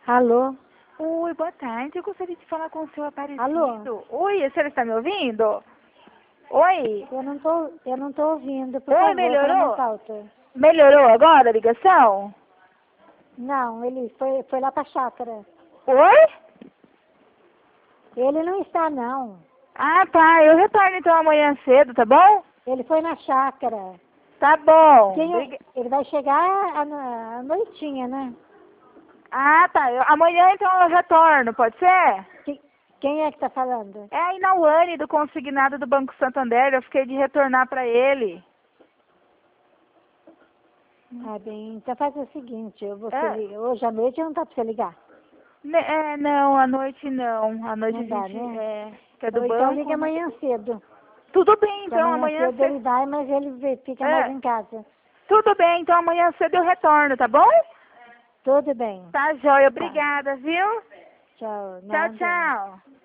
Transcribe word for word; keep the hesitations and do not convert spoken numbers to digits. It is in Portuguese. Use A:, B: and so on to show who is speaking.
A: Alô?
B: Oi, boa tarde. Eu gostaria de falar com o seu Aparecido.
A: Alô?
B: Oi, a senhora está me ouvindo? Oi?
A: Eu não tô, eu não tô ouvindo, por
B: Oi,
A: favor,
B: melhorou?
A: fala mais alto.
B: Melhorou agora a ligação?
A: Não, ele foi, foi lá pra chácara.
B: Oi?
A: Ele não está, não.
B: Ah, tá. Eu retorno então amanhã cedo, tá bom?
A: Ele foi na chácara.
B: Tá bom.
A: Quem,
B: Briga-
A: ele vai chegar à, no- à noitinha, né?
B: Ah, tá. Eu- amanhã então eu retorno, pode ser?
A: Que- quem é que tá falando?
B: É a Inauane do consignado do Banco Santander. Eu fiquei de retornar para ele.
A: Ah, bem, então faz o seguinte, eu vou
B: É.
A: te ligar. Hoje à noite não dá pra você ligar.
B: Ne- É, não, à noite não. À noite
A: Não
B: a
A: dá,
B: gente
A: né?
B: é, que é do
A: Ou então
B: banco.
A: liga amanhã cedo.
B: Tudo bem,
A: Que
B: então
A: amanhã
B: amanhã
A: cedo ele
B: cedo.
A: vai, mas ele vê- fica mais
B: É,
A: em casa.
B: tudo bem, então amanhã cedo eu retorno, tá bom?
A: Tudo bem.
B: Tá, joia.
A: Tá.
B: Obrigada, viu?
A: Tchau.
B: Tchau,
A: Nada.
B: tchau.